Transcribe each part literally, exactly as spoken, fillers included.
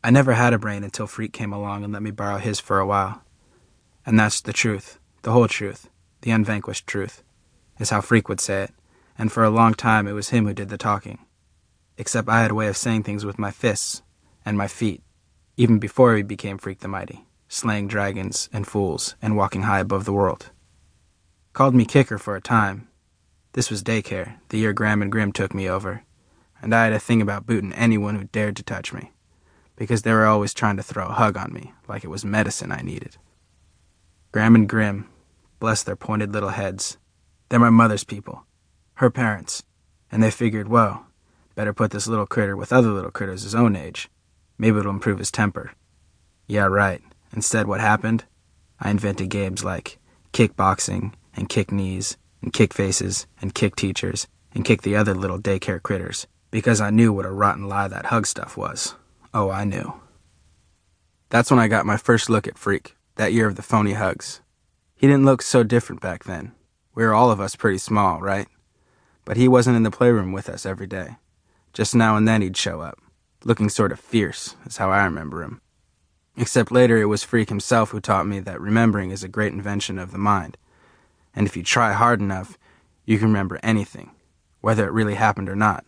I never had a brain until Freak came along and let me borrow his for a while. And that's the truth, the whole truth, the unvanquished truth, is how Freak would say it, and for a long time it was him who did the talking. Except I had a way of saying things with my fists and my feet, even before he became Freak the Mighty, slaying dragons and fools and walking high above the world. Called me Kicker for a time. This was daycare, the year Graham and Grim took me over, and I had a thing about booting anyone who dared to touch me, because they were always trying to throw a hug on me, like it was medicine I needed. Graham and Grim, bless their pointed little heads, they're my mother's people, her parents, and they figured, whoa, better put this little critter with other little critters his own age. Maybe it'll improve his temper. Yeah, right. Instead, what happened? I invented games like kickboxing and kick knees and kick faces and kick teachers and kick the other little daycare critters, because I knew what a rotten lie that hug stuff was. Oh, I knew. That's when I got my first look at Freak, that year of the phony hugs. He didn't look so different back then. We were all of us pretty small, right? But he wasn't in the playroom with us every day. Just now and then he'd show up, looking sort of fierce, is how I remember him. Except later it was Freak himself who taught me that remembering is a great invention of the mind. And if you try hard enough, you can remember anything, whether it really happened or not.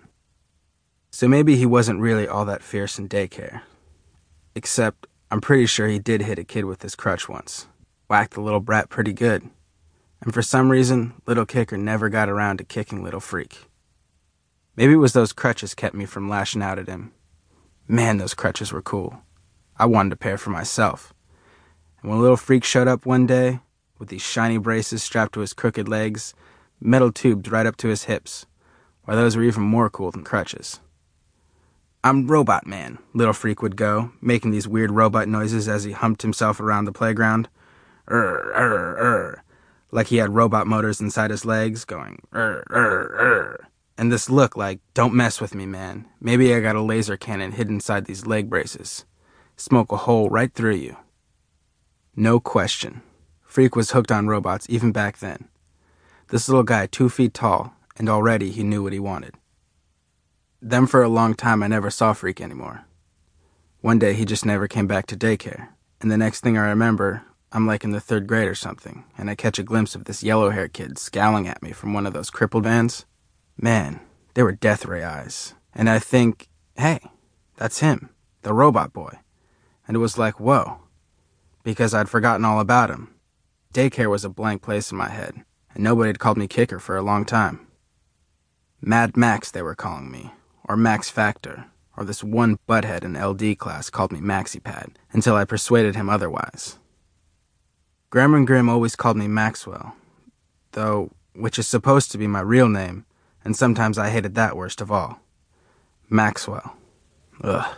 So maybe he wasn't really all that fierce in daycare. Except I'm pretty sure he did hit a kid with his crutch once. Whacked the little brat pretty good. And for some reason, little Kicker never got around to kicking little Freak. Maybe it was those crutches kept me from lashing out at him. Man, those crutches were cool. I wanted a pair for myself. And when little Freak showed up one day, with these shiny braces strapped to his crooked legs, metal tubes right up to his hips, why those were even more cool than crutches. I'm Robot Man, little Freak would go, making these weird robot noises as he humped himself around the playground. Err, err, err. Like he had robot motors inside his legs, going err, err, err. And this look like, don't mess with me, man. Maybe I got a laser cannon hidden inside these leg braces. Smoke a hole right through you. No question. Freak was hooked on robots even back then. This little guy, two feet tall, and already he knew what he wanted. Then for a long time I never saw Freak anymore. One day he just never came back to daycare, and the next thing I remember, I'm like in the third grade or something, and I catch a glimpse of this yellow-haired kid scowling at me from one of those crippled vans. Man, they were death ray eyes. And I think, hey, that's him, the robot boy. And it was like, whoa, because I'd forgotten all about him. Daycare was a blank place in my head, and nobody had called me Kicker for a long time. Mad Max, they were calling me, or Max Factor, or this one butthead in L D class called me MaxiPad, until I persuaded him otherwise. Graham and Grim always called me Maxwell, though, which is supposed to be my real name, and sometimes I hated that worst of all. Maxwell. Ugh.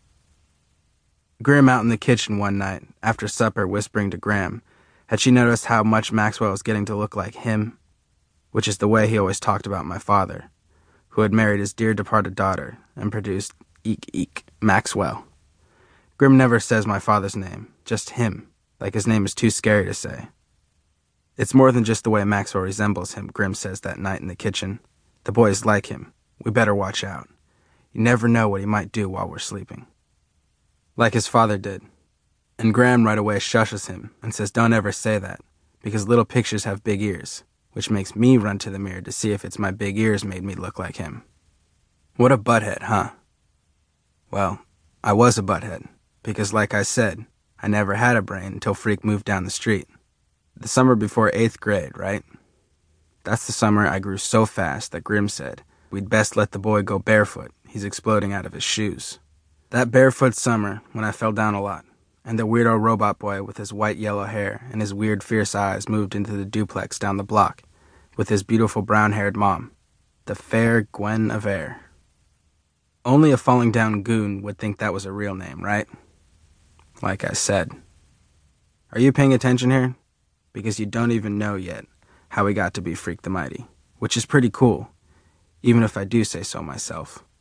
Grim out in the kitchen one night, after supper, whispering to Graham, had she noticed how much Maxwell was getting to look like him? Which is the way he always talked about my father, who had married his dear departed daughter and produced Eek Eek Maxwell. Grim never says my father's name, just him, like his name is too scary to say. It's more than just the way Maxwell resembles him, Grim says that night in the kitchen. The boys like him. We better watch out. You never know what he might do while we're sleeping. Like his father did. And Graham right away shushes him and says don't ever say that, because little pictures have big ears, which makes me run to the mirror to see if it's my big ears made me look like him. What a butthead, huh? Well, I was a butthead, because like I said, I never had a brain until Freak moved down the street. The summer before eighth grade, right? That's the summer I grew so fast that Grim said, we'd best let the boy go barefoot, he's exploding out of his shoes. That barefoot summer, when I fell down a lot, and the weirdo robot boy with his white yellow hair and his weird fierce eyes moved into the duplex down the block, with his beautiful brown-haired mom, the fair Gwen of Air. Only a falling down goon would think that was a real name, right? Like I said. Are you paying attention here? Because you don't even know yet how we got to be Freak the Mighty, which is pretty cool, even if I do say so myself.